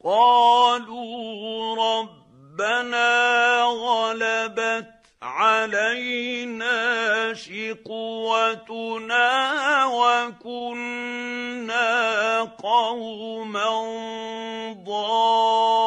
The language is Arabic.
قالوا ربنا غلبت علينا شقوتنا وكنا قوما ضالين.